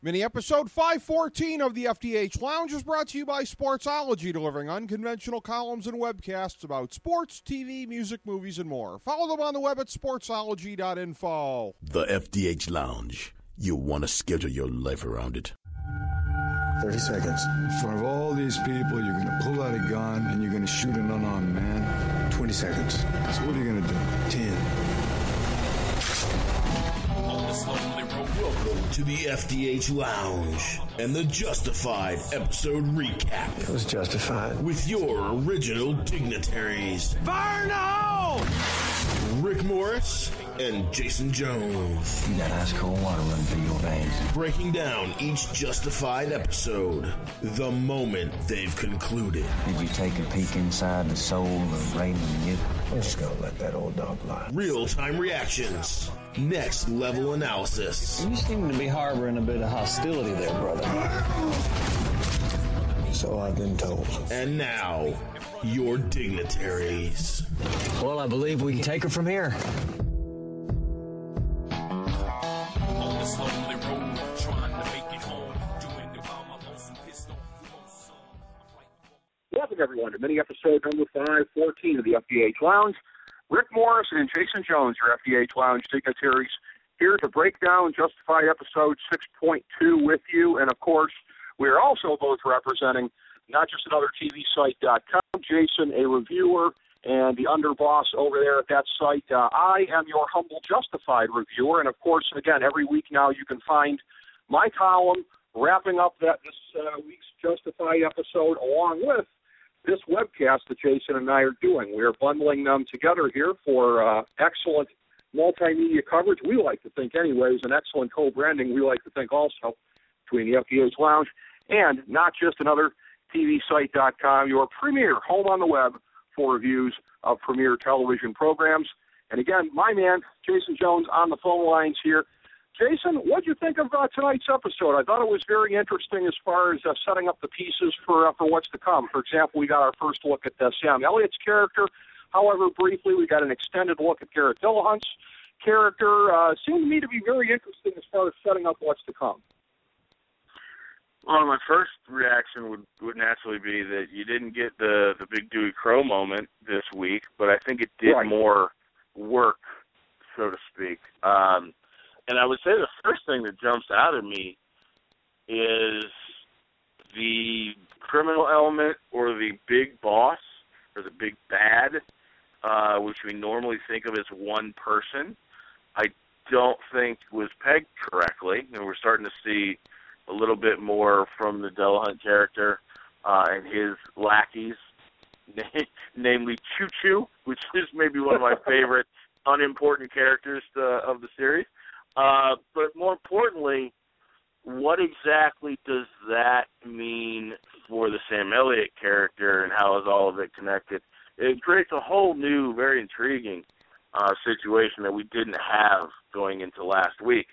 Mini episode 514 of the FDH Lounge is brought to you by Sportsology, delivering unconventional columns and webcasts about sports, TV, music, movies, and more. Follow them on the web at sportsology.info. The FDH Lounge. You want to schedule your life around it. 30 seconds. In front of all these people, you're going to pull out a gun and you're going to shoot an unarmed man. 20 seconds. So what are you going to do? 10. Welcome to the FDH Lounge and the Justified episode recap. It was justified. With your original dignitaries, Fire in the hole! Rick Morris and Jason Jones. You got ice cold water running through your veins. Breaking down each Justified episode the moment they've concluded. Did you take a peek inside the soul of Raymond Newton? I'm just going to let that old dog lie. Real-time reactions. Next level analysis. You seem to be harboring a bit of hostility there, brother. So I've been told. And now, your dignitaries. Well, I believe we can take her from here. Welcome, everyone, to mini episode number 514 of the FDH Lounge. Rick Morris and Jason Jones, your FDH Lounge dignitaries, here to break down Justified episode 6.2 with you. And, of course, we are also both representing not just another TV site.com, Jason, a reviewer, and the underboss over there at that site. I am your humble Justified reviewer. And, of course, again, every week now you can find my column wrapping up this week's Justified episode along with this webcast that Jason and I are doing. We are bundling them together here for excellent multimedia coverage. We like to think anyways, and excellent co-branding, we like to think also, between the FDH Lounge and not just another TVSite.com, your premier home on the web for reviews of premier television programs. And again, my man, Jason Jones, on the phone lines here. Jason, what did you think of tonight's episode? I thought it was very interesting as far as setting up the pieces for what's to come. For example, we got our first look at Sam Elliott's character. However, briefly, we got an extended look at Garrett Dillahunt's character. Seemed to me to be very interesting as far as setting up what's to come. Well, my first reaction would naturally be that you didn't get the Big Dewey Crow moment this week, but I think it did more work, so to speak. And I would say the first thing that jumps out at me is the criminal element or the big boss or the big bad, which we normally think of as one person, I don't think was pegged correctly. And we're starting to see a little bit more from the Dillahunt character and his lackeys, namely Choo Choo, which is maybe one of my favorite unimportant characters of the series. But more importantly, what exactly does that mean for the Sam Elliott character, and how is all of it connected? It creates a whole new, very intriguing situation that we didn't have going into last week.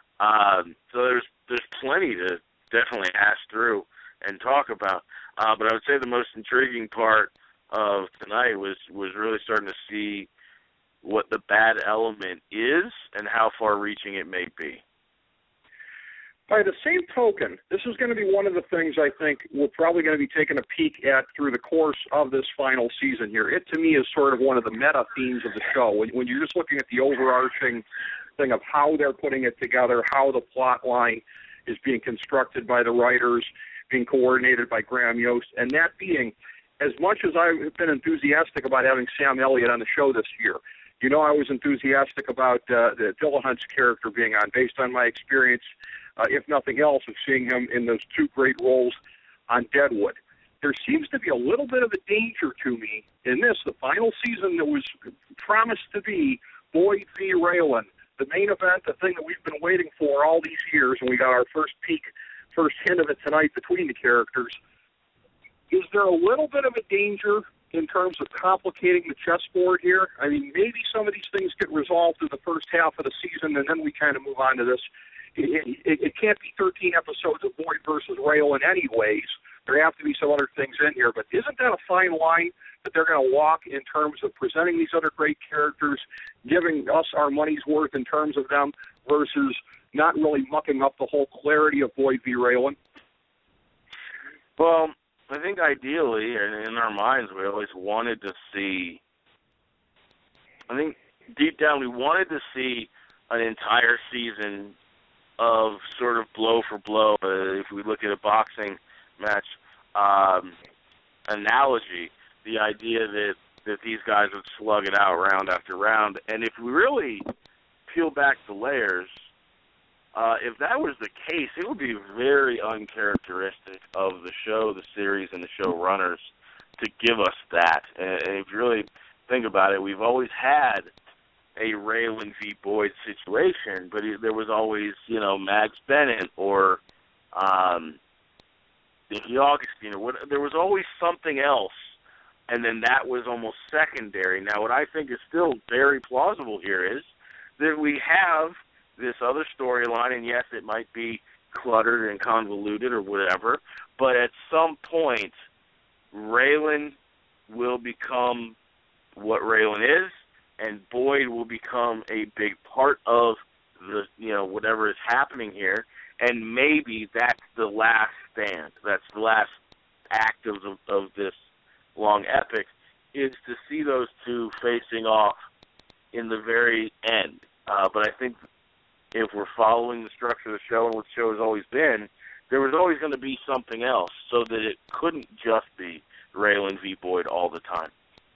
So there's plenty to definitely hash through and talk about. But I would say the most intriguing part of tonight was really starting to see what the bad element is and how far-reaching it may be. By the same token, this is going to be one of the things I think we're probably going to be taking a peek at through the course of this final season here. It, to me, is sort of one of the meta themes of the show. When you're just looking at the overarching thing of how they're putting it together, how the plot line is being constructed by the writers, being coordinated by Graham Yost, and that being, as much as I've been enthusiastic about having Sam Elliott on the show this year, you know I was enthusiastic about the Dillahunt's character being on, based on my experience, if nothing else, of seeing him in those two great roles on Deadwood. There seems to be a little bit of a danger to me in this, the final season that was promised to be Boyd v. Raylan, the main event, the thing that we've been waiting for all these years, and we got our first hint of it tonight between the characters. Is there a little bit of a danger in terms of complicating the chessboard here? I mean, maybe some of these things get resolved through the first half of the season, and then we kind of move on to this. It can't be 13 episodes of Boyd versus Raylan anyways. There have to be some other things in here. But isn't that a fine line that they're going to walk in terms of presenting these other great characters, giving us our money's worth in terms of them, versus not really mucking up the whole clarity of Boyd v. Raylan? Well, I think ideally, and in our minds, we always wanted to see, I think deep down we wanted to see an entire season of sort of blow for blow. If we look at a boxing match analogy, the idea that these guys would slug it out round after round. And if we really peel back the layers, if that was the case, it would be very uncharacteristic of the show, the series, and the showrunners to give us that. And if you really think about it, we've always had a Raylan v. Boyd situation, but there was always, Mags Bennett or Dickie Augustine, or there was always something else, and then that was almost secondary. Now, what I think is still very plausible here is that we have this other storyline, and yes, it might be cluttered and convoluted or whatever, but at some point, Raylan will become what Raylan is, and Boyd will become a big part of the, whatever is happening here, and maybe that's the last stand. That's the last act of this long epic, is to see those two facing off in the very end. But I think if we're following the structure of the show and what the show has always been, there was always going to be something else, so that it couldn't just be Raylan v. Boyd all the time.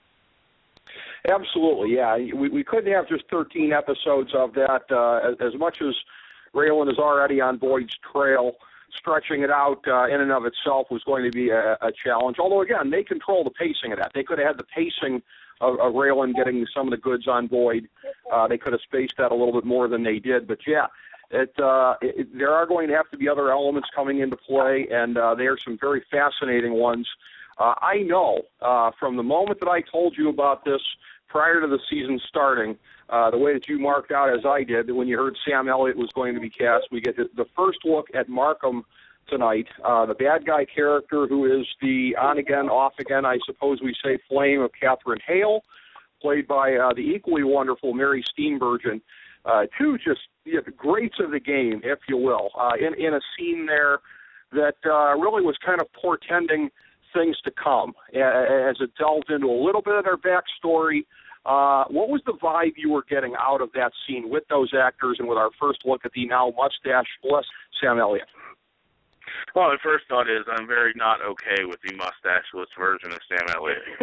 Absolutely, yeah. We couldn't have just 13 episodes of that. As much as Raylan is already on Boyd's trail, stretching it out in and of itself was going to be a challenge. Although, again, they control the pacing of that. They could have had the pacing of Raylan getting some of the goods on Boyd. They could have spaced that a little bit more than they did. But, yeah, there are going to have to be other elements coming into play, and they are some very fascinating ones. I know from the moment that I told you about this prior to the season starting, the way that you marked out, as I did, that when you heard Sam Elliott was going to be cast, we get the first look at Markham tonight, the bad guy character who is the on-again, off-again, I suppose we say, flame of Catherine Hale, played by the equally wonderful Mary Steenburgen. Two just greats of the game, if you will, in a scene there that really was kind of portending things to come as it delved into a little bit of their backstory. What was the vibe you were getting out of that scene with those actors and with our first look at the now mustache-less Sam Elliott? Well, the first thought is I'm very not okay with the mustache-less version of Sam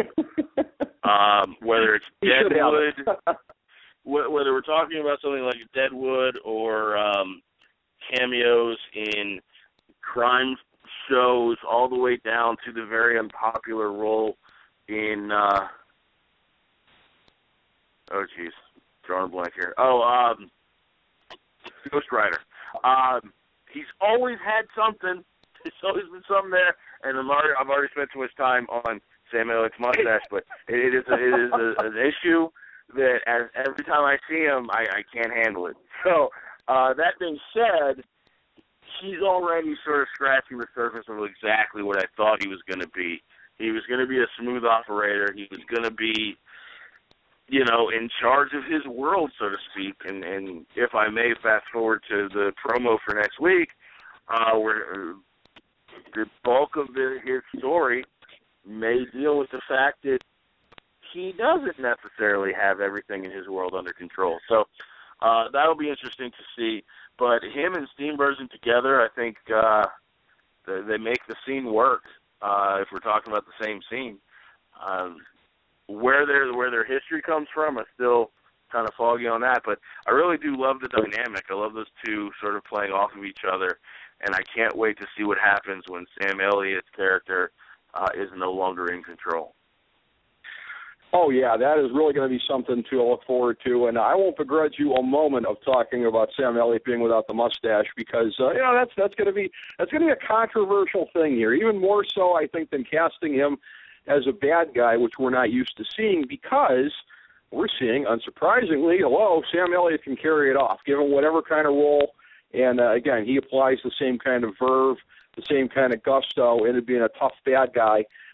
Elliott. Whether it's Deadwood, whether we're talking about something like Deadwood or cameos in crime shows, all the way down to the very unpopular role in drawing a blank here. Ghost Rider. He's always had something. There's always been something there, and I've already spent too much time on Sam Elliott's mustache, but it is an issue that every time I see him, I can't handle it. So that being said, he's already sort of scratching the surface of exactly what I thought he was going to be. He was going to be a smooth operator. He was going to be, in charge of his world, so to speak. And if I may fast forward to the promo for next week, where the bulk of his story may deal with the fact that he doesn't necessarily have everything in his world under control. So that'll be interesting to see. But him and Steenburgen together, I think they make the scene work. If we're talking about the same scene, where their history comes from, I'm still kind of foggy on that. But I really do love the dynamic. I love those two sort of playing off of each other, and I can't wait to see what happens when Sam Elliott's character is no longer in control. Oh, yeah, that is really going to be something to look forward to, and I won't begrudge you a moment of talking about Sam Elliott being without the mustache because, that's going to be a controversial thing here, even more so, I think, than casting him as a bad guy, which we're not used to seeing, because we're seeing, unsurprisingly, Sam Elliott can carry it off, given whatever kind of role, and, again, he applies the same kind of verve, the same kind of gusto into being a tough bad guy.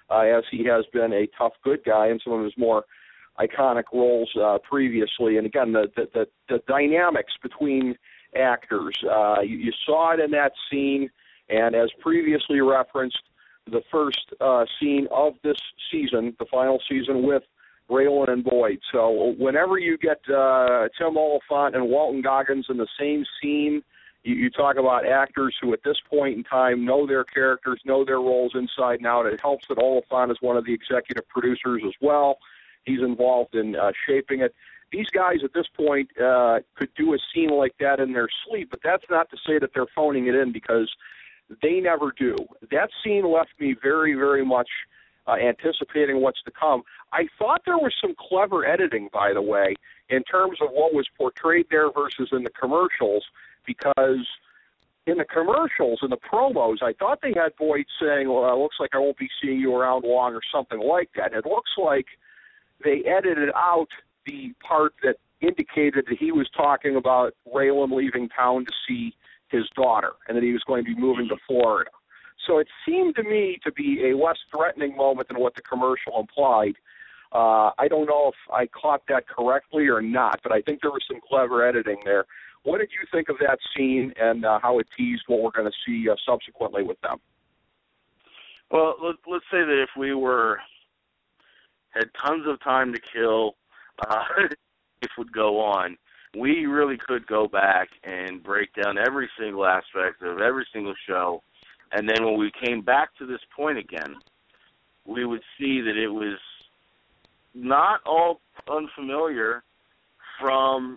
as he has been a tough good guy in some of his more iconic roles previously. And again, the dynamics between actors, you saw it in that scene, and as previously referenced, the first scene of this season, the final season, with Raylan and Boyd. So whenever you get Tim Oliphant and Walton Goggins in the same scene, you talk about actors who at this point in time know their characters, know their roles inside and out. It helps that Oliphant is one of the executive producers as well. He's involved in shaping it. These guys at this point could do a scene like that in their sleep, but that's not to say that they're phoning it in, because they never do. That scene left me very, very much anticipating what's to come. I thought there was some clever editing, by the way, in terms of what was portrayed there versus in the commercials, because in the commercials, in the promos, I thought they had Boyd saying, well, it looks like I won't be seeing you around long, or something like that. It looks like they edited out the part that indicated that he was talking about Raylan leaving town to see his daughter, and that he was going to be moving to Florida. So it seemed to me to be a less threatening moment than what the commercial implied. I don't know if I caught that correctly or not, but I think there was some clever editing there. What did you think of that scene, and how it teased what we're going to see subsequently with them? Well, let's say that if we had tons of time to kill, it would go on. We really could go back and break down every single aspect of every single show, and then when we came back to this point again, we would see that it was not all unfamiliar from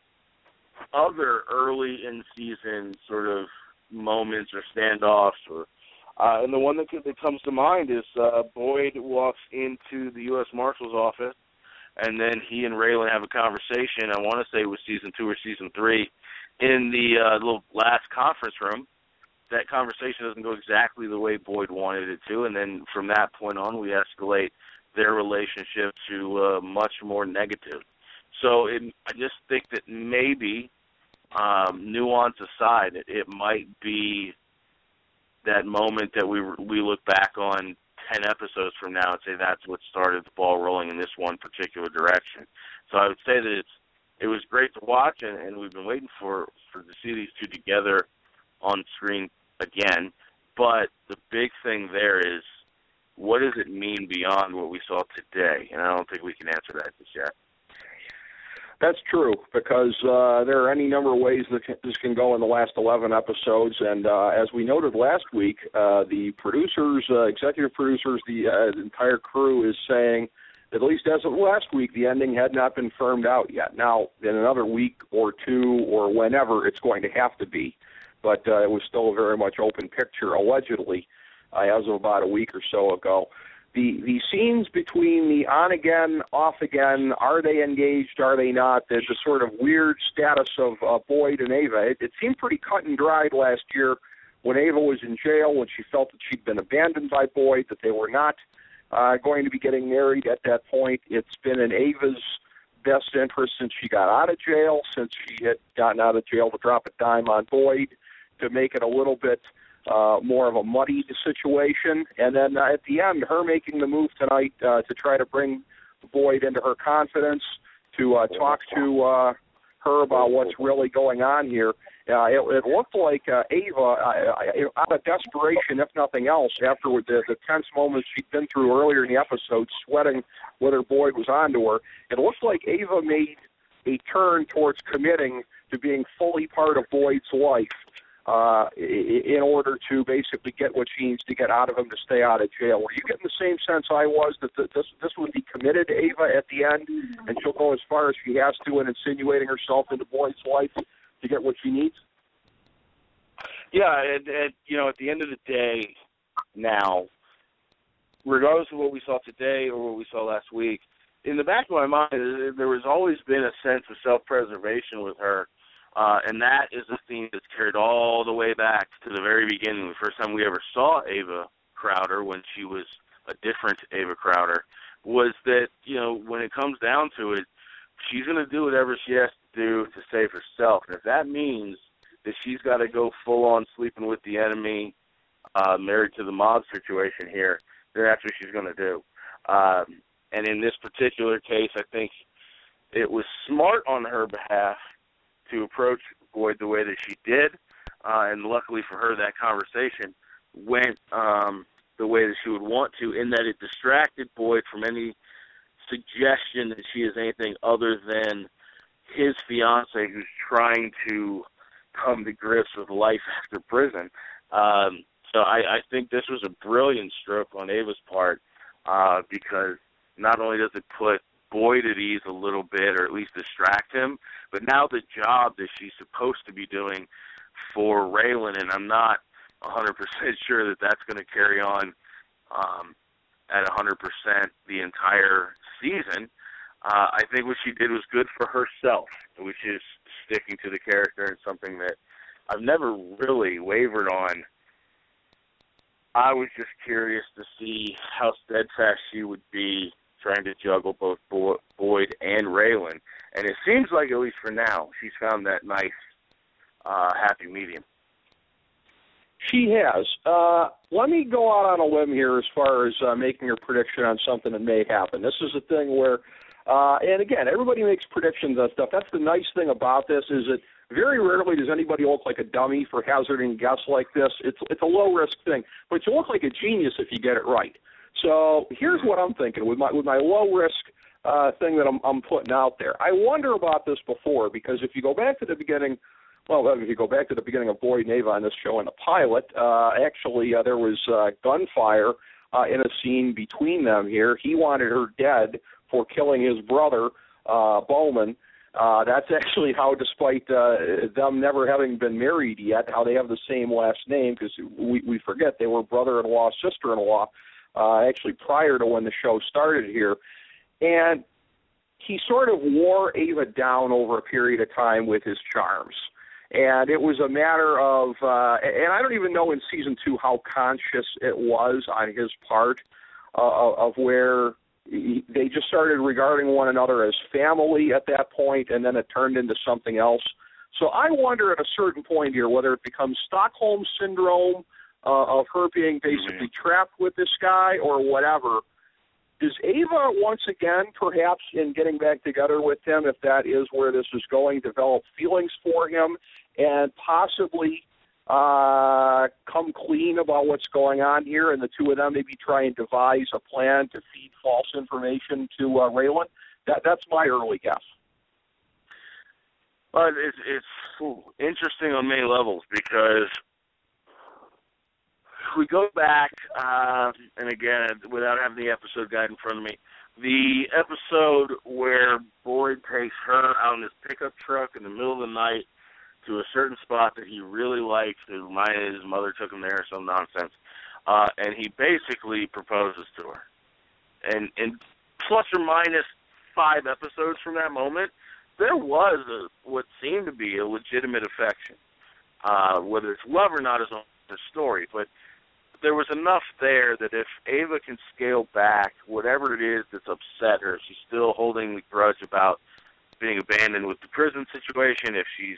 other early in season sort of moments or standoffs, or and the one that comes to mind is Boyd walks into the U.S. Marshal's office, and then he and Raylan have a conversation. I want to say it was season 2 or season 3, in the little last conference room. That conversation doesn't go exactly the way Boyd wanted it to, and then from that point on, we escalate their relationship to much more negative. So I just think that maybe, nuance aside, it might be that moment that we look back on 10 episodes from now and say that's what started the ball rolling in this one particular direction. So I would say that it was great to watch, and we've been waiting to see these two together on screen again. But the big thing there is, what does it mean beyond what we saw today? And I don't think we can answer that just yet. That's true, because there are any number of ways that this can go in the last 11 episodes. And as we noted last week, the producers, executive producers, the entire crew is saying, at least as of last week, the ending had not been firmed out yet. Now, in another week or two or whenever, it's going to have to be. But it was still a very much open picture, allegedly, as of about a week or so ago. The scenes between the on-again, off-again, are they engaged, are they not, the sort of weird status of Boyd and Ava, it seemed pretty cut and dried last year when Ava was in jail, when she felt that she'd been abandoned by Boyd, that they were not going to be getting married at that point. It's been in Ava's best interest since she got out of jail, since she had gotten out of jail, to drop a dime on Boyd, to make it a little bit more of a muddied situation. And then at the end, her making the move tonight to try to bring Boyd into her confidence, to talk to her about what's really going on here. It looked like Ava, out of desperation, if nothing else, after the tense moments she'd been through earlier in the episode, sweating whether Boyd was onto her, it looked like Ava made a turn towards committing to being fully part of Boyd's life, in order to basically get what she needs to get out of him to stay out of jail. Were you getting the same sense I was, that this would be committed to Ava at the end, and she'll go as far as she has to in insinuating herself into Boyd's life to get what she needs? Yeah, at the end of the day now, regardless of what we saw today or what we saw last week, in the back of my mind, there has always been a sense of self-preservation with her. And that is a theme that's carried all the way back to the very beginning. The first time we ever saw Ava Crowder, when she was a different Ava Crowder, was that, when it comes down to it, she's going to do whatever she has to do to save herself. And if that means that she's got to go full-on sleeping with the enemy, married to the mob situation here, then that's what she's going to do. And in this particular case, I think it was smart on her behalf to approach Boyd the way that she did, and luckily for her, that conversation went the way that she would want to, in that it distracted Boyd from any suggestion that she is anything other than his fiance who's trying to come to grips with life after prison. So I think this was a brilliant stroke on Ava's part, because not only does it put Boyd at ease a little bit, or at least distract him, but now the job that she's supposed to be doing for Raylan, and I'm not 100% sure that that's going to carry on at 100% the entire season. I think what she did was good for herself, which is sticking to the character, and something that I've never really wavered on. I was just curious to see how steadfast she would be trying to juggle both Boyd and Raylan. And it seems like, at least for now, she's found that nice, happy medium. She has. Let me go out on a limb here as far as making a prediction on something that may happen. This is a thing where, and again, everybody makes predictions on stuff. That's the nice thing about this, is that very rarely does anybody look like a dummy for hazarding guess like this. It's a low-risk thing, but you look like a genius if you get it right. So here's what I'm thinking with my low-risk thing that I'm putting out there. I wonder about this before, because if you go back to the beginning, if you go back to the beginning of Boyd and Ava on this show in the pilot, actually there was gunfire in a scene between them here. He wanted her dead for killing his brother, Bowman. That's actually how, despite them never having been married yet, how they have the same last name, because we forget they were brother-in-law, sister-in-law, actually prior to when the show started here. And he sort of wore Ava down over a period of time with his charms. And it was a matter of, and I don't even know in season 2 how conscious it was on his part of where they just started regarding one another as family at that point, and then it turned into something else. So I wonder at a certain point here whether it becomes Stockholm Syndrome of her being basically trapped with this guy or whatever. Does Ava, once again, perhaps in getting back together with him, if that is where this is going, develop feelings for him and possibly come clean about what's going on here, and the two of them maybe try and devise a plan to feed false information to Raylan? That's my early guess. But it's interesting on many levels, because if we go back, and again, without having the episode guide in front of me, the episode where Boyd takes her out in his pickup truck in the middle of the night to a certain spot that he really likes, that reminded his mother took him there or some nonsense, and he basically proposes to her. And plus or minus 5 episodes from that moment, there was what seemed to be a legitimate affection. Whether it's love or not is another story, but there was enough there that if Ava can scale back whatever it is that's upset her, she's still holding the grudge about being abandoned with the prison situation, if she's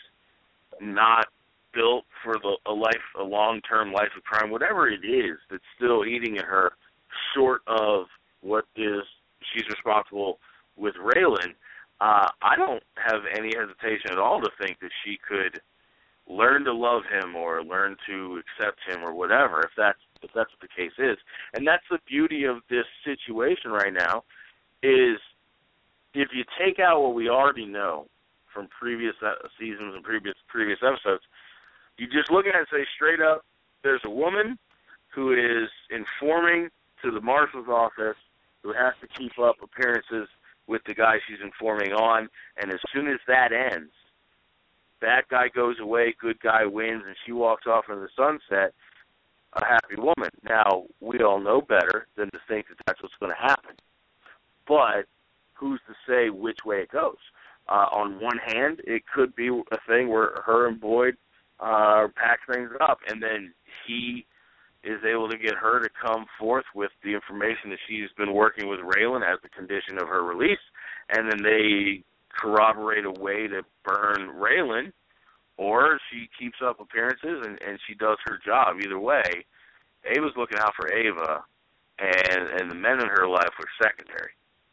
not built for a long-term life of crime, whatever it is that's still eating at her, short of what is she's responsible with Raylan, I don't have any hesitation at all to think that she could learn to love him or learn to accept him or whatever, if that's what the case is. And that's the beauty of this situation right now, is if you take out what we already know from previous seasons and previous episodes, you just look at it and say straight up, there's a woman who is informing to the marshal's office, who has to keep up appearances with the guy she's informing on, and as soon as that ends, bad guy goes away, good guy wins, and she walks off into the sunset, a happy woman. Now, we all know better than to think that that's what's going to happen. But who's to say which way it goes? On one hand, it could be a thing where her and Boyd pack things up, and then he is able to get her to come forth with the information that she's been working with Raylan as the condition of her release, and then they corroborate a way to burn Raylan, or she keeps up appearances and she does her job. Either way, Ava's looking out for Ava, and the men in her life were secondary.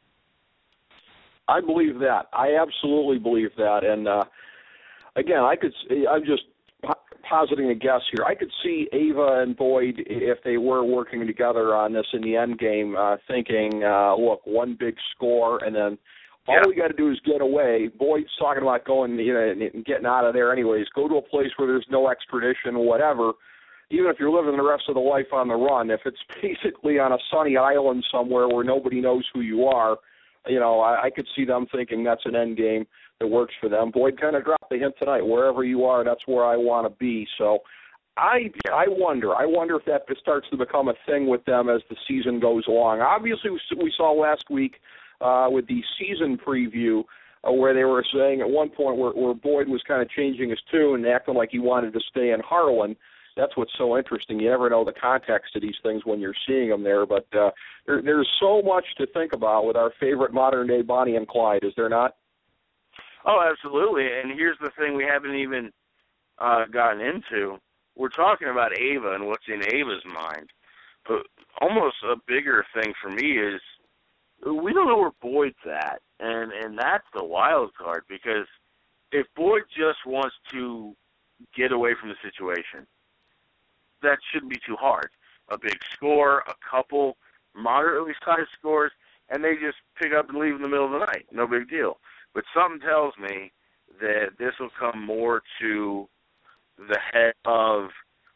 I believe that. I absolutely believe that. And again, I'm just positing a guess here. I could see Ava and Boyd, if they were working together on this in the end game, thinking, look, one big score, and then all we got to do is get away. Boyd's talking about going, and getting out of there anyways. Go to a place where there's no extradition, whatever. Even if you're living the rest of the life on the run, if it's basically on a sunny island somewhere where nobody knows who you are, I could see them thinking that's an end game that works for them. Boyd kind of dropped the hint tonight. Wherever you are, that's where I want to be. So I wonder if that starts to become a thing with them as the season goes along. Obviously, we saw last week with the season preview where they were saying at one point where Boyd was kind of changing his tune and acting like he wanted to stay in Harlan. That's what's so interesting. You never know the context of these things when you're seeing them there. But there's so much to think about with our favorite modern-day Bonnie and Clyde, is there not? Oh, absolutely. And here's the thing we haven't even gotten into. We're talking about Ava and what's in Ava's mind. But almost a bigger thing for me is we don't know where Boyd's at. And that's the wild card, because if Boyd just wants to get away from the situation, that shouldn't be too hard. A big score, a couple moderately sized scores, and they just pick up and leave in the middle of the night. No big deal. But something tells me that this will come more to the head of,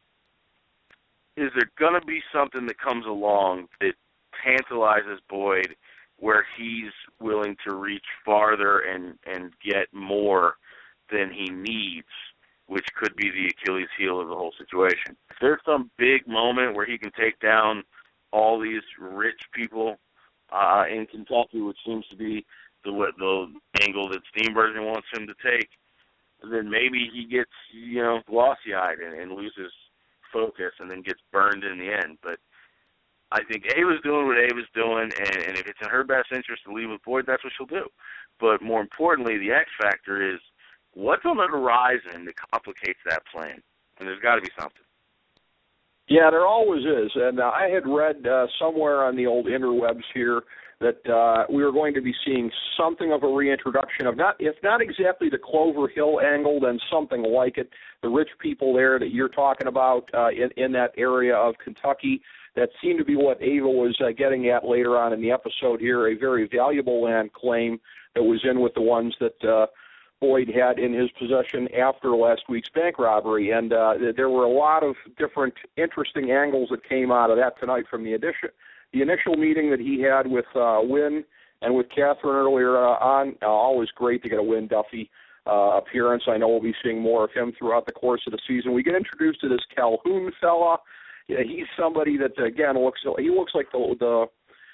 is there going to be something that comes along that tantalizes Boyd where he's willing to reach farther and get more than he needs, which could be the Achilles heel of the whole situation. If there's some big moment where he can take down all these rich people in Kentucky, which seems to be the angle that Steenburgen wants him to take, then maybe he gets, glossy-eyed and loses focus and then gets burned in the end. But I think Ava's doing what Ava's doing, and if it's in her best interest to leave with Boyd, that's what she'll do. But more importantly, the X factor is, what's on the horizon that complicates that plan? And there's got to be something. Yeah, there always is. And I had read somewhere on the old interwebs here that we were going to be seeing something of a reintroduction of, if not exactly the Clover Hill angle, then something like it. The rich people there that you're talking about in that area of Kentucky, that seemed to be what Ava was getting at later on in the episode here, a very valuable land claim that was in with the ones that Boyd had in his possession after last week's bank robbery. And there were a lot of different interesting angles that came out of that tonight from the initial meeting that he had with Wynn and with Catherine earlier on. Always great to get a Wynn Duffy appearance. I know we'll be seeing more of him throughout the course of the season. We get introduced to this Calhoun fella. Yeah, he's somebody that, again, looks like the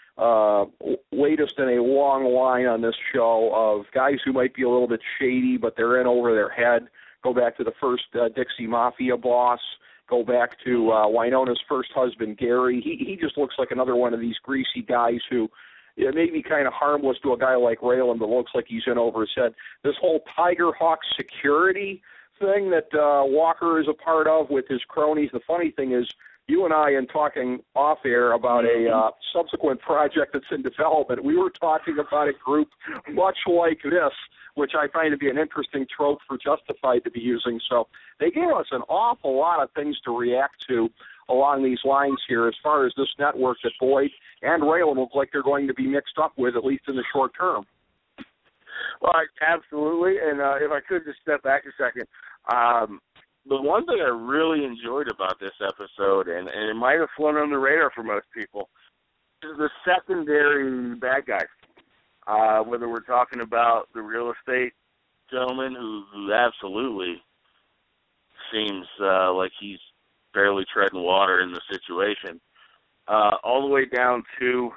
latest in a long line on this show of guys who might be a little bit shady, but they're in over their head. Go back to the first Dixie Mafia boss. Go back to Wynona's first husband, Gary. He just looks like another one of these greasy guys who may be kind of harmless to a guy like Raylan, but looks like he's in over his head. This whole Tiger Hawk security thing that Walker is a part of with his cronies, the funny thing is, you and I, in talking off-air about a subsequent project that's in development, we were talking about a group much like this, which I find to be an interesting trope for Justified to be using. So they gave us an awful lot of things to react to along these lines here as far as this network that Boyd and Raylan look like they're going to be mixed up with, at least in the short term. Well, absolutely. And if I could just step back a second, the one thing I really enjoyed about this episode, and it might have flown under the radar for most people, is the secondary bad guys. Whether we're talking about the real estate gentleman who absolutely seems like he's barely treading water in the situation, all the way down to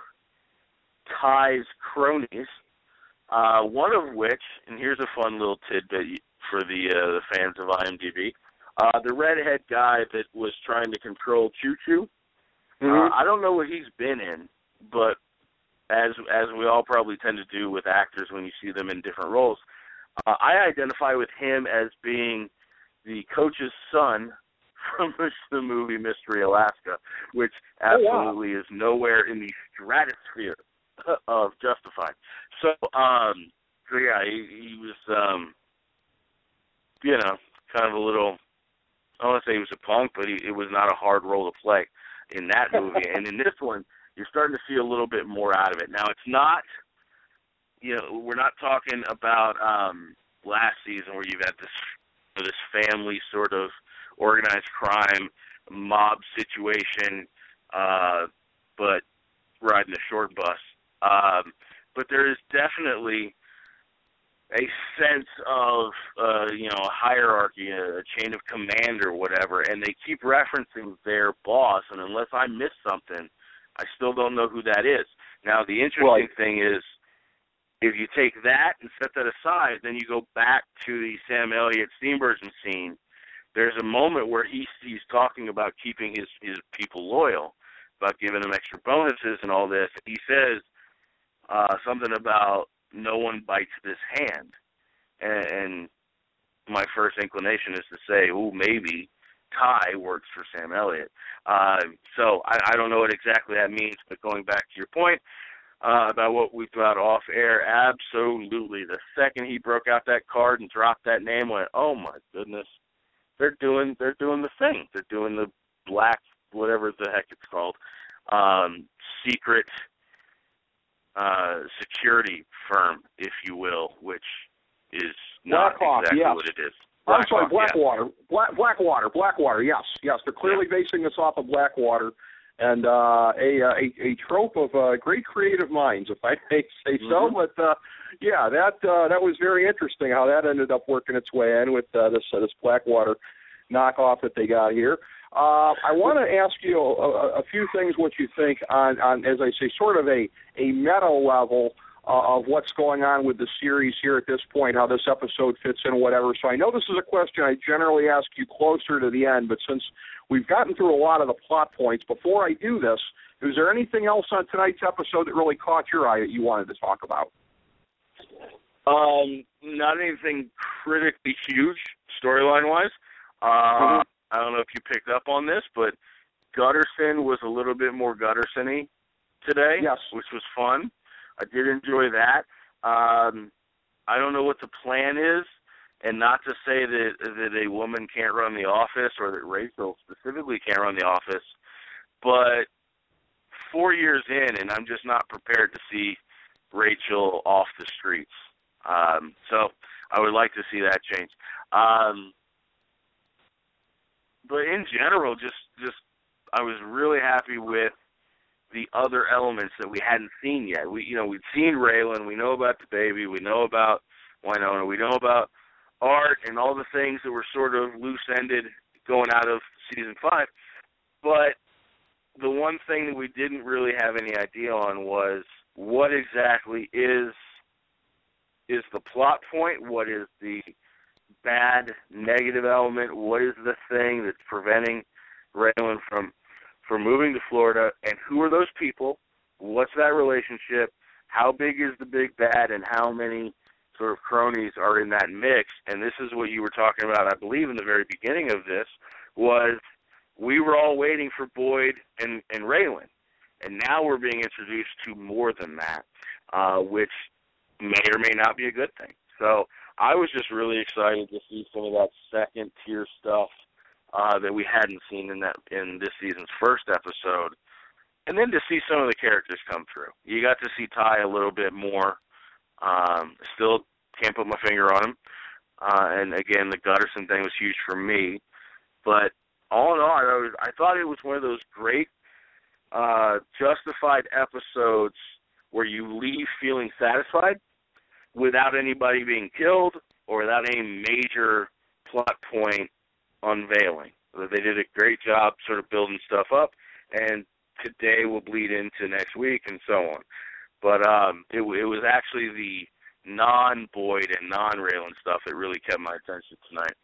Ty's cronies, one of which, and here's a fun little tidbit for the fans of IMDb, the redhead guy that was trying to control Choo Choo. I don't know what he's been in, but as we all probably tend to do with actors when you see them in different roles, I identify with him as being the coach's son from the movie Mystery Alaska, which absolutely is nowhere in the stratosphere of Justified. So yeah, he was, kind of a little, I don't want to say he was a punk, but it was not a hard role to play in that movie. And in this one, you're starting to see a little bit more out of it. Now, it's not, we're not talking about last season where you've had this family sort of organized crime mob situation, but riding a short bus. But there is definitely a sense of, a hierarchy, a chain of command or whatever, and they keep referencing their boss, and unless I miss something, I still don't know who that is. Now, the interesting thing is, if you take that and set that aside, then you go back to the Sam Elliott Steenburgen scene. There's a moment where he's talking about keeping his people loyal, about giving them extra bonuses and all this. He says something about no one bites this hand. And my first inclination is to say, maybe Ty works for Sam Elliott. So I don't know what exactly that means, but going back to your point about what we thought off air, absolutely. The second he broke out that card and dropped that name, I went, oh my goodness. They're doing the thing. They're doing the black, whatever the heck it's called, secret security firm, if you will, which is not exactly what it is. I'm sorry, Blackwater. Yeah. Blackwater, yes. They're clearly basing this off of Blackwater, and a trope of great creative minds, if I may say so. But that was very interesting how that ended up working its way in with this Blackwater knockoff that they got here. I want to ask you a few things, what you think on, as I say, sort of a meta level of what's going on with the series here at this point, how this episode fits in, whatever. So I know this is a question I generally ask you closer to the end, but since we've gotten through a lot of the plot points, before I do this, is there anything else on tonight's episode that really caught your eye that you wanted to talk about? Not anything critically huge, storyline-wise. I don't know if you picked up on this, but Gutterson was a little bit more Gutterson-y today, which was fun. I did enjoy that. I don't know what the plan is, and not to say that a woman can't run the office or that Rachel specifically can't run the office, but 4 years in, and I'm just not prepared to see Rachel off the streets. So I would like to see that change. But in general, just I was really happy with the other elements that we hadn't seen yet. We'd seen Raylan, we know about the baby, we know about Winona, we know about Art and all the things that were sort of loose-ended going out of season 5. But the one thing that we didn't really have any idea on was what exactly is the plot point, what is the bad, negative element, what is the thing that's preventing Raylan from moving to Florida, and who are those people, what's that relationship, how big is the big bad, and how many sort of cronies are in that mix. And this is what you were talking about, I believe, in the very beginning of this, was we were all waiting for Boyd and Raylan, and now we're being introduced to more than that, which may or may not be a good thing. So I was just really excited to see some of that second-tier stuff that we hadn't seen in this season's first episode, and then to see some of the characters come through. You got to see Ty a little bit more. Still can't put my finger on him. And again, the Gutterson thing was huge for me. But all in all, I thought it was one of those great Justified episodes where you leave feeling satisfied without anybody being killed or without any major plot point unveiling. They did a great job sort of building stuff up, and today will bleed into next week and so on. But it was actually the non-Boyd and non-Raylan stuff that really kept my attention tonight.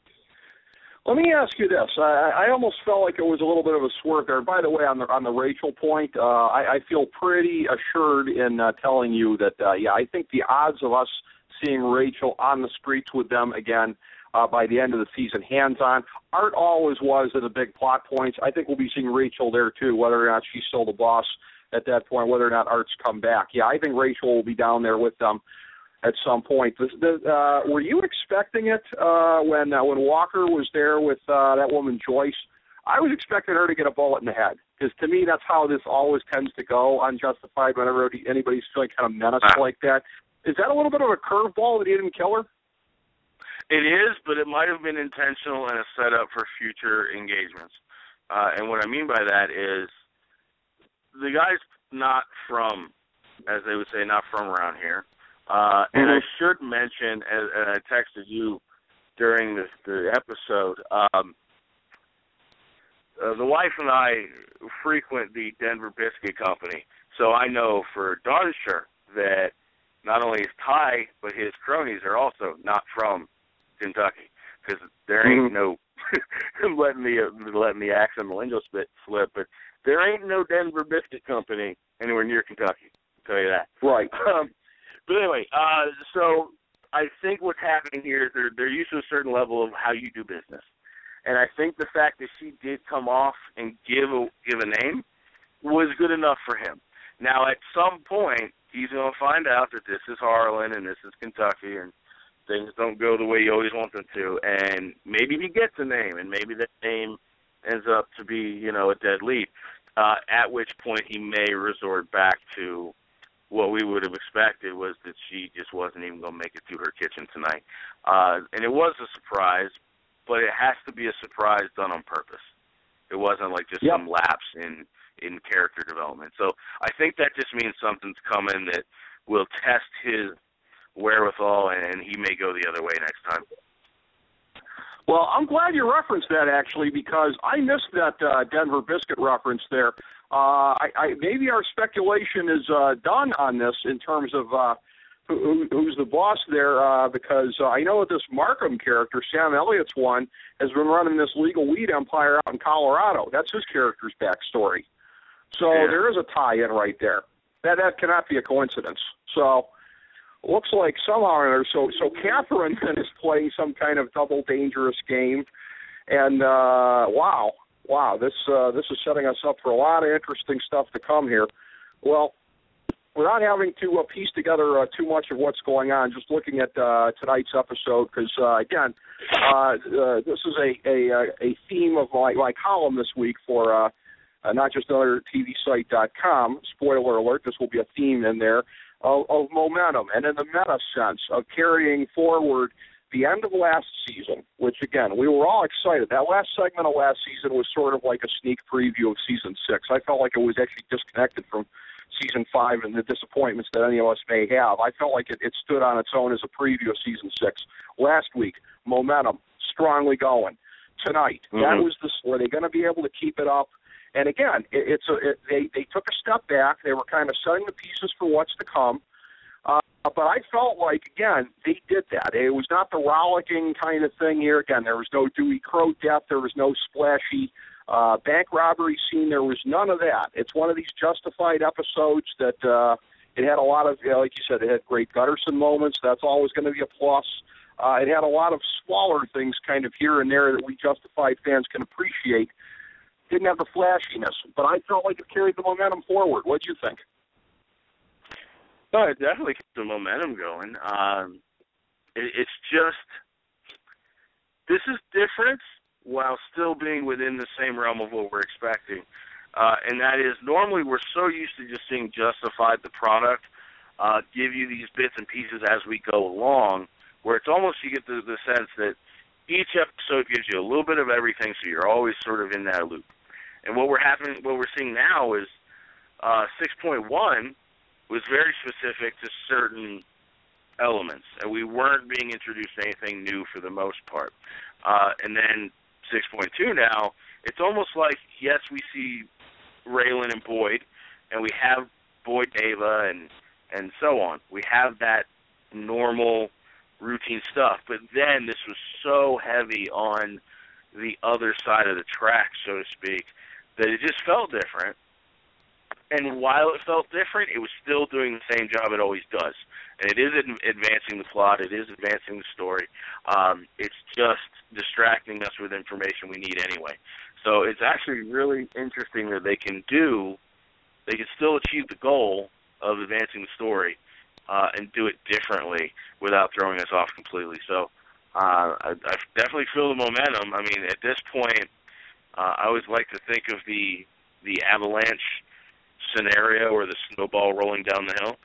Let me ask you this. I almost felt like it was a little bit of a swerve there. By the way, on the Rachel point, I feel pretty assured in telling you that, I think the odds of us seeing Rachel on the streets with them again by the end of the season, hands-on. Art always was at the big plot points. I think we'll be seeing Rachel there, too, whether or not she's still the boss at that point, whether or not Art's come back. Yeah, I think Rachel will be down there with them at some point. Were you expecting it when Walker was there with that woman, Joyce? I was expecting her to get a bullet in the head, because to me that's how this always tends to go, Unjustified, whenever anybody's feeling kind of menaced like that. Is that a little bit of a curveball that he didn't kill her? It is, but it might have been intentional and a setup for future engagements. And what I mean by that is the guy's not from, as they would say, not from around here. And I should mention, and I texted you during the episode, the wife and I frequent the Denver Biscuit Company, so I know for darn sure that not only is Ty, but his cronies are also not from Kentucky, because there ain't no letting the accent and the lingo slip, but there ain't no Denver Biscuit Company anywhere near Kentucky. I'll tell you that. Right. But anyway, so I think what's happening here is they're used to a certain level of how you do business. And I think the fact that she did come off and give a name was good enough for him. Now, at some point, he's going to find out that this is Harlan and this is Kentucky and things don't go the way you always want them to. And maybe he gets a name, and maybe that name ends up to be, a dead lead, at which point he may resort back to what we would have expected, was that she just wasn't even going to make it to her kitchen tonight. And it was a surprise, but it has to be a surprise done on purpose. It wasn't like just some lapse in character development. So I think that just means something's coming that will test his wherewithal, and he may go the other way next time. Well, I'm glad you referenced that, actually, because I missed that Denver Biscuit reference there. Maybe our speculation is done on this in terms of who's the boss there, because I know that this Markham character, Sam Elliott's one, has been running this legal weed empire out in Colorado. That's his character's backstory. So there is a tie-in right there. That cannot be a coincidence. So looks like somehow or another. So Catherine is playing some kind of double dangerous game, and wow, this is setting us up for a lot of interesting stuff to come here. Well, without having to piece together too much of what's going on, just looking at tonight's episode, because again, this is a theme of my column this week for not just another TVsite.com. Spoiler alert: this will be a theme in there of momentum, and in the meta sense of carrying forward the end of last season, which, again, we were all excited. That last segment of last season was sort of like a sneak preview of Season 6. I felt like it was actually disconnected from Season 5 and the disappointments that any of us may have. I felt like it stood on its own as a preview of Season 6. Last week, momentum, strongly going. Tonight, that was were they going to be able to keep it up? And again, they took a step back. They were kind of setting the pieces for what's to come. But I felt like, again, they did that. It was not the rollicking kind of thing here. Again, there was no Dewey Crow death. There was no splashy bank robbery scene. There was none of that. It's one of these Justified episodes that it had a lot of, like you said, it had great Gutterson moments. That's always going to be a plus. It had a lot of smaller things kind of here and there that we Justified fans can appreciate. Didn't have the flashiness, but I felt like it carried the momentum forward. What do you think? No, it definitely keeps the momentum going. It's just, this is different while still being within the same realm of what we're expecting. And that is, normally we're so used to just seeing Justified, the product, give you these bits and pieces as we go along, where it's almost, you get the sense that each episode gives you a little bit of everything, so you're always sort of in that loop. And what we're seeing now is 6.1 was very specific to certain elements, and we weren't being introduced to anything new for the most part. And then 6.2 now, it's almost like, yes, we see Raylan and Boyd, and we have Boyd, Ava, and so on. We have that normal routine stuff, but then this was so heavy on the other side of the track, so to speak, that it just felt different. And while it felt different, it was still doing the same job it always does. And it is advancing the plot. It is advancing the story. It's just distracting us with information we need anyway. So it's actually really interesting that they can still achieve the goal of advancing the story and do it differently without throwing us off completely. So I definitely feel the momentum. I mean, at this point, I always like to think of the avalanche scenario or the snowball rolling down the hill.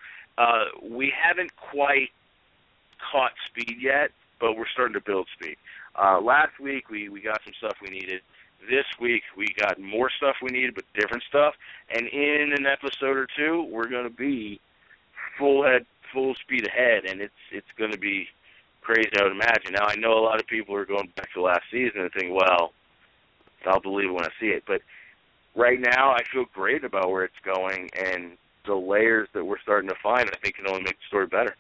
We haven't quite caught speed yet, but we're starting to build speed. Last week, we got some stuff we needed. This week, we got more stuff we needed, but different stuff. And in an episode or two, we're going to be full speed ahead, and it's going to be crazy, I would imagine. Now, I know a lot of people are going back to last season and think, well, I'll believe it when I see it. But right now, I feel great about where it's going, and the layers that we're starting to find, I think, can only make the story better.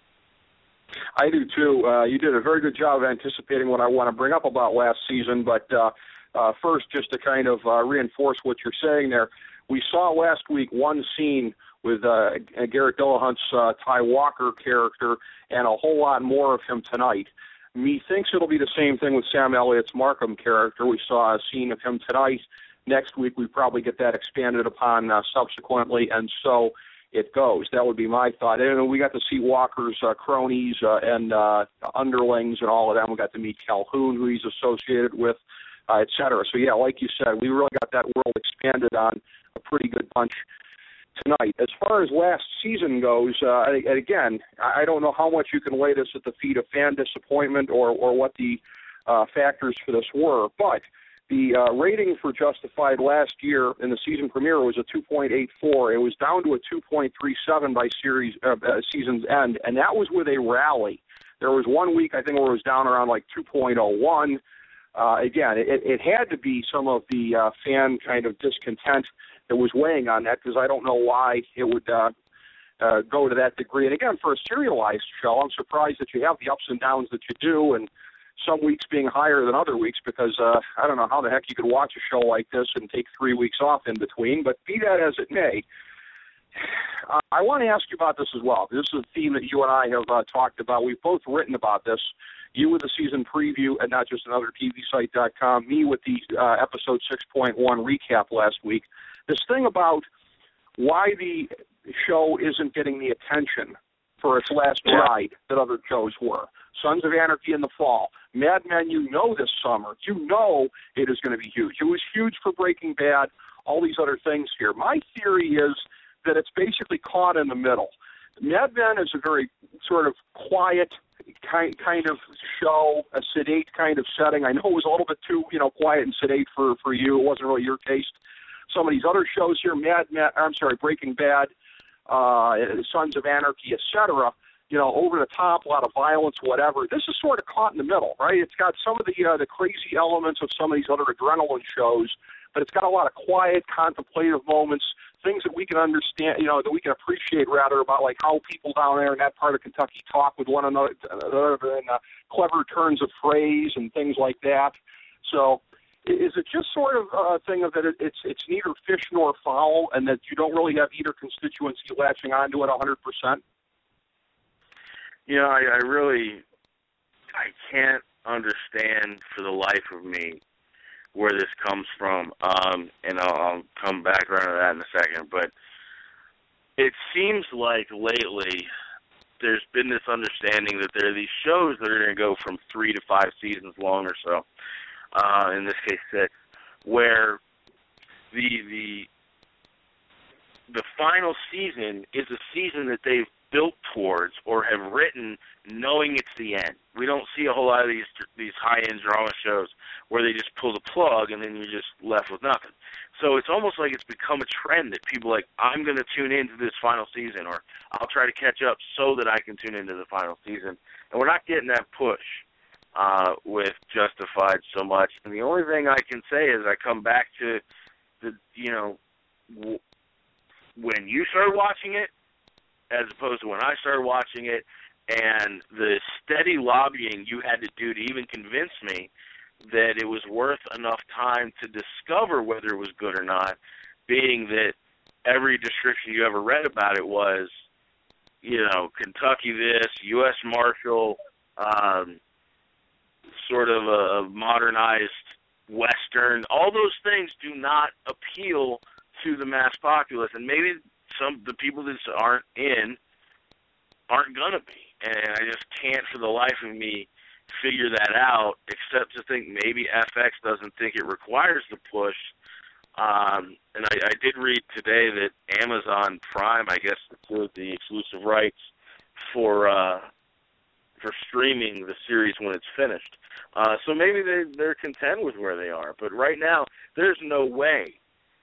I do, too. You did a very good job of anticipating what I want to bring up about last season, but first, just to kind of reinforce what you're saying there, we saw last week one scene with Garrett Dillahunt's Ty Walker character and a whole lot more of him tonight. Methinks it'll be the same thing with Sam Elliott's Markham character. We saw a scene of him tonight. Next week, we probably get that expanded upon subsequently, and so it goes. That would be my thought. And we got to see Walker's cronies and underlings and all of them. We got to meet Calhoun, who he's associated with, et cetera. So, yeah, like you said, we really got that world expanded on a pretty good bunch tonight. As far as last season goes, and again, I don't know how much you can lay this at the feet of fan disappointment or what the factors for this were, but the rating for Justified last year in the season premiere was a 2.84. It was down to a 2.37 by season's end, and that was with a rally. There was 1 week, I think, where it was down around like 2.01. Again, it had to be some of the fan kind of discontent that was weighing on that, because I don't know why it would go to that degree. And again, for a serialized show, I'm surprised that you have the ups and downs that you do, and some weeks being higher than other weeks, because I don't know how the heck you could watch a show like this and take 3 weeks off in between, but be that as it may, I want to ask you about this as well. This is a theme that you and I have talked about. We've both written about this. You with the season preview at NotJustAnotherTVSite.com, me with the episode 6.1 recap last week. This thing about why the show isn't getting the attention for its last ride that other shows were. Sons of Anarchy in the fall. Mad Men, you know this summer. You know it is going to be huge. It was huge for Breaking Bad, all these other things here. My theory is that it's basically caught in the middle. Mad Men is a very sort of quiet kind of show, a sedate kind of setting. I know it was a little bit too, quiet and sedate for you. It wasn't really your taste. Some of these other shows here, Breaking Bad, Sons of Anarchy, etc., over the top, a lot of violence, whatever. This is sort of caught in the middle, right? It's got some of the crazy elements of some of these other adrenaline shows, but it's got a lot of quiet, contemplative moments, things that we can understand, that we can appreciate rather about like how people down there in that part of Kentucky talk with one another and clever turns of phrase and things like that. So is it just sort of a thing of that it's neither fish nor fowl, and that you don't really have either constituency latching onto it 100%? I can't understand for the life of me where this comes from, and I'll come back around to that in a second, but it seems like lately there's been this understanding that there are these shows that are going to go from 3 to 5 seasons long or so, in this case 6, where the final season is a season that they've built towards or have written knowing it's the end. We don't see a whole lot of these high-end drama shows where they just pull the plug and then you're just left with nothing. So it's almost like it's become a trend that people are like, I'm going to tune into this final season, or I'll try to catch up so that I can tune into the final season. And we're not getting that push with Justified so much. And the only thing I can say is I come back to when you started watching it, as opposed to when I started watching it, and the steady lobbying you had to do to even convince me that it was worth enough time to discover whether it was good or not, being that every description you ever read about it was, Kentucky this, U.S. Marshal, sort of a modernized Western. All those things do not appeal to the mass populace, and maybe the people that aren't gonna be. And I just can't for the life of me figure that out, except to think maybe FX doesn't think it requires the push. And I did read today that Amazon Prime, I guess, secured the exclusive rights for streaming the series when it's finished. So maybe they're content with where they are. But right now, there's no way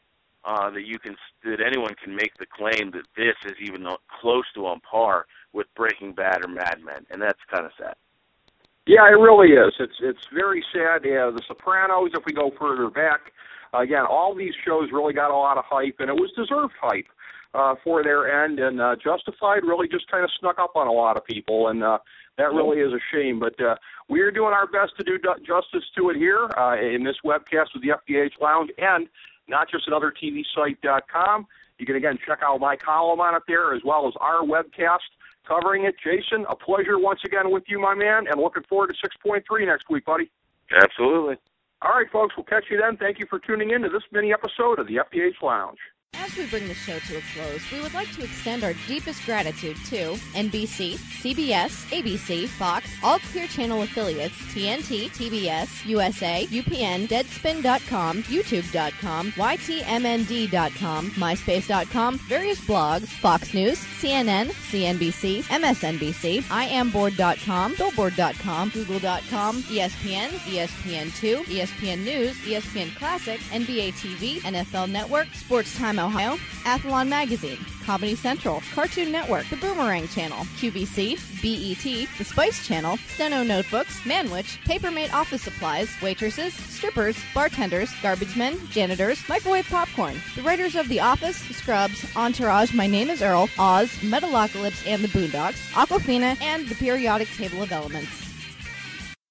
that anyone can make the claim that this is even close to on par with Breaking Bad or Mad Men, and that's kind of sad. Yeah, it really is. It's very sad. Yeah, The Sopranos, if we go further back, again, all these shows really got a lot of hype, and it was deserved hype for their end, and Justified really just kind of snuck up on a lot of people, and that really is a shame. But we're doing our best to do justice to it here in this webcast with the FDH Lounge, and not just at OtherTVSite.com. You can, again, check out my column on it there, as well as our webcast covering it. Jason, a pleasure once again with you, my man, and looking forward to 6.3 next week, buddy. Absolutely. All right, folks, we'll catch you then. Thank you for tuning in to this mini episode of the FDH Lounge. As we bring the show to a close, we would like to extend our deepest gratitude to NBC, CBS, ABC, Fox, all Clear Channel affiliates, TNT, TBS, USA, UPN, Deadspin.com, YouTube.com, YTMND.com, MySpace.com, various blogs, Fox News, CNN, CNBC, MSNBC, IamBoard.com, Billboard.com, Google.com, ESPN, ESPN2, ESPN News, ESPN Classic, NBA TV, NFL Network, Sports Time Ohio, Athlon Magazine, Comedy Central, Cartoon Network, The Boomerang Channel, QVC, BET, The Spice Channel, Steno Notebooks, Manwich, Papermate Office Supplies, waitresses, strippers, bartenders, garbage men, janitors, microwave popcorn, the writers of The Office, Scrubs, Entourage, My Name is Earl, Oz, Metalocalypse and the Boondocks, Aquafina, and the Periodic Table of Elements.